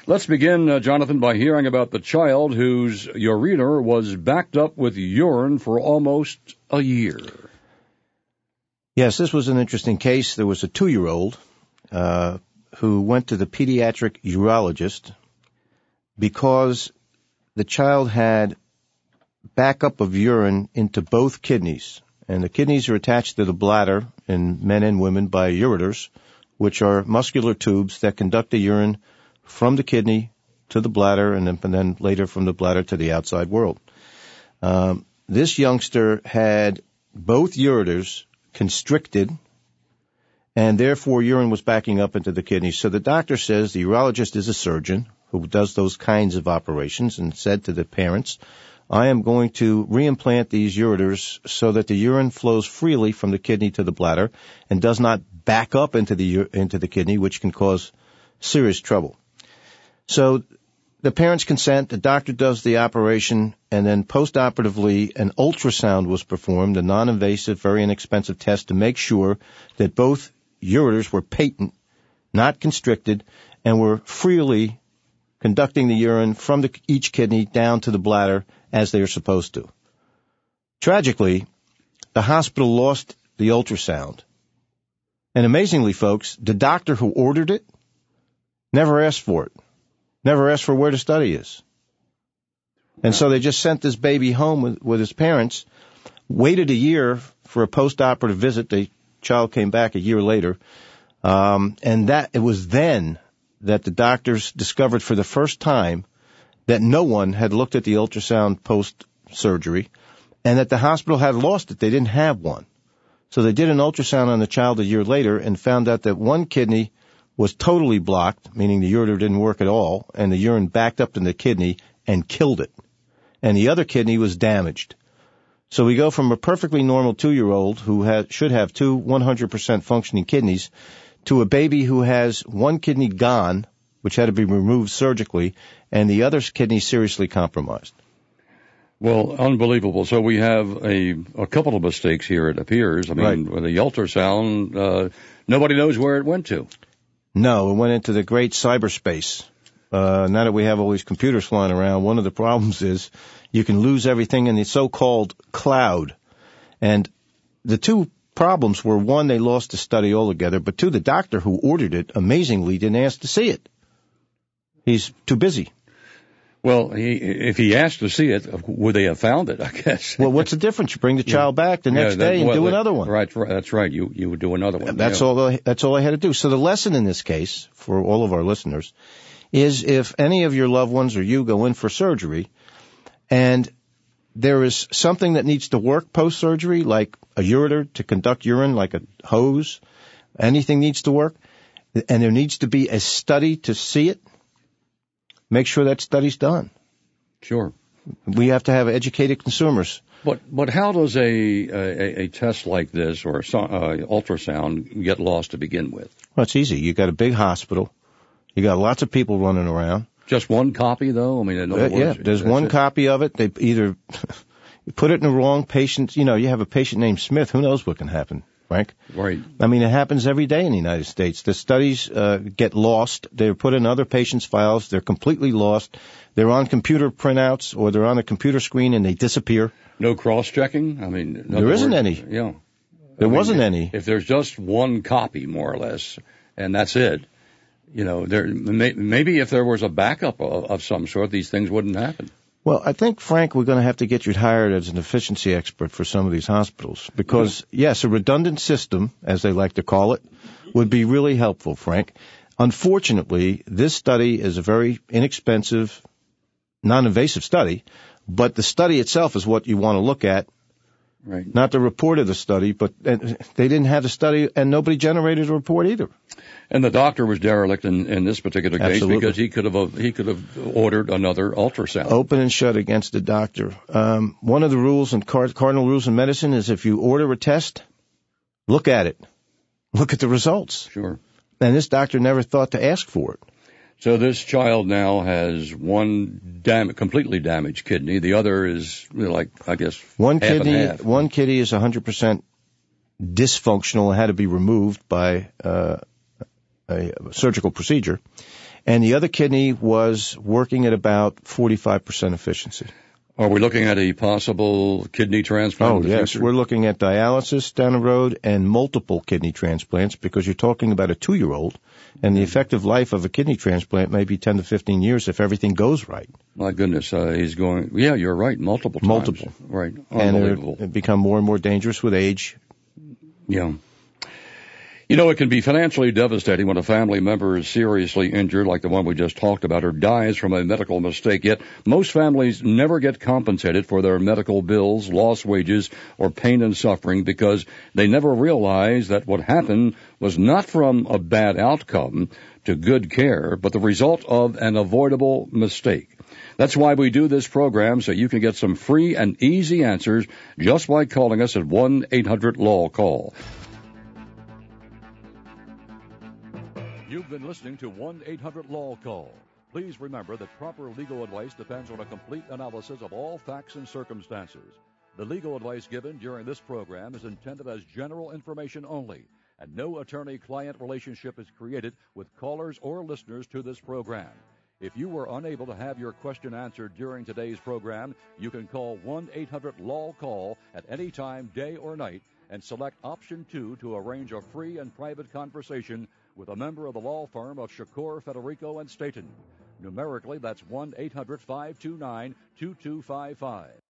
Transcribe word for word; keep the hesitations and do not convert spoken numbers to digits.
Let's begin, uh, Jonathan, by hearing about the child whose urina was backed up with urine for almost a year. Yes, this was an interesting case. There was a two-year-old uh, who went to the pediatric urologist because the child had backup of urine into both kidneys. And the kidneys are attached to the bladder in men and women by ureters, which are muscular tubes that conduct the urine from the kidney to the bladder and then, and then later from the bladder to the outside world. Um, this youngster had both ureters constricted, and therefore urine was backing up into the kidneys. So the doctor says, the urologist is a surgeon who does those kinds of operations, and said to the parents, I am going to reimplant these ureters so that the urine flows freely from the kidney to the bladder and does not back up into the into the kidney, which can cause serious trouble. So the parents consent, the doctor does the operation, and then post-operatively an ultrasound was performed, a non-invasive, very inexpensive test to make sure that both ureters were patent, not constricted, and were freely conducting the urine from the, each kidney down to the bladder as they are supposed to. Tragically, the hospital lost the ultrasound. And amazingly, folks, the doctor who ordered it never asked for it. Never asked for where the study is. And so they just sent this baby home with, with his parents, waited a year for a post-operative visit. The child came back a year later. Um, and that it was then that the doctors discovered for the first time that no one had looked at the ultrasound post-surgery and that the hospital had lost it. They didn't have one. So they did an ultrasound on the child a year later and found out that one kidney was totally blocked, meaning the ureter didn't work at all, and the urine backed up in the kidney and killed it. And the other kidney was damaged. So we go from a perfectly normal two-year-old who has, should have two one hundred percent functioning kidneys to a baby who has one kidney gone, which had to be removed surgically, and the other kidney seriously compromised. Well, unbelievable. So we have a, a couple of mistakes here, it appears. I mean, Right. with the ultrasound, uh, nobody knows where it went to. No, it went into the great cyberspace. Uh, now that we have all these computers flying around, one of the problems is you can lose everything in the so-called cloud. And the two problems were, one, they lost the study altogether, but two, the doctor who ordered it, amazingly, didn't ask to see it. He's too busy. Well, he, if he asked to see it, would they have found it, I guess? Well, what's the difference? You bring the child Yeah. back the next Yeah, that- day and well, do that- another one. Right, right, that's right. You you would do another one. That's yeah. all. That's all I had to do. So the lesson in this case, for all of our listeners, is if any of your loved ones or you go in for surgery, and there is something that needs to work post-surgery, like a ureter to conduct urine, like a hose, anything needs to work, and there needs to be a study to see it, make sure that study's done. Sure. We have to have educated consumers. But but how does a a, a test like this or a so- uh, ultrasound get lost to begin with? Well, it's easy. You got a big hospital. You got lots of people running around. Just one copy, though? I mean, in other Uh, yeah, words, there's that's one it? copy of it. They either put it in the wrong patient. You know, you have a patient named Smith. Who knows what can happen, Frank? Right. I mean, it happens every day in the United States. The studies uh, get lost. They're put in other patients' files. They're completely lost. They're on computer printouts or they're on a computer screen and they disappear. No cross-checking? I mean, in There other isn't words, any. Yeah. There I mean, wasn't if, any. If there's just one copy, more or less, and that's it, you know, there may, maybe if there was a backup of, of some sort, these things wouldn't happen. Well, I think, Frank, we're going to have to get you hired as an efficiency expert for some of these hospitals because, yes, a redundant system, as they like to call it, would be really helpful, Frank. Unfortunately, this study is a very inexpensive, non-invasive study, but the study itself is what you want to look at, Right. not the report of the study, but and they didn't have the study and nobody generated a report either. And the doctor was derelict in, in this particular case Absolutely. because he could have he could have ordered another ultrasound. Open and shut against the doctor. Um, one of the rules and card- cardinal rules in medicine is if you order a test, look at it. Look at the results. Sure. And this doctor never thought to ask for it. So this child now has one dam- completely damaged kidney. The other is you know, like, I guess, One half kidney, and half. one kidney is one hundred percent dysfunctional and had to be removed by uh, a surgical procedure. and the other kidney was working at about forty-five percent efficiency. Are we looking at a possible kidney transplant? Oh, in the yes. future? We're looking at dialysis down the road and multiple kidney transplants because you're talking about a two-year-old, and the effective life of a kidney transplant may be ten to fifteen years if everything goes right. My goodness, uh, he's going, yeah, you're right, multiple times. Multiple. Right. And Unbelievable. they become more and more dangerous with age. Yeah. You know, it can be financially devastating when a family member is seriously injured, like the one we just talked about, or dies from a medical mistake. Yet most families never get compensated for their medical bills, lost wages, or pain and suffering because they never realize that what happened was not from a bad outcome to good care, but the result of an avoidable mistake. That's why we do this program, so you can get some free and easy answers just by calling us at one eight hundred law call. You've been listening to one eight hundred law call. Please remember that proper legal advice depends on a complete analysis of all facts and circumstances. The legal advice given during this program is intended as general information only, and no attorney-client relationship is created with callers or listeners to this program. If you were unable to have your question answered during today's program, you can call one eight hundred law call at any time, day or night, and select option two to arrange a free and private conversation with a member of the law firm of Shakur, Federico, and Staten. Numerically, that's one eight hundred five two nine two two five five.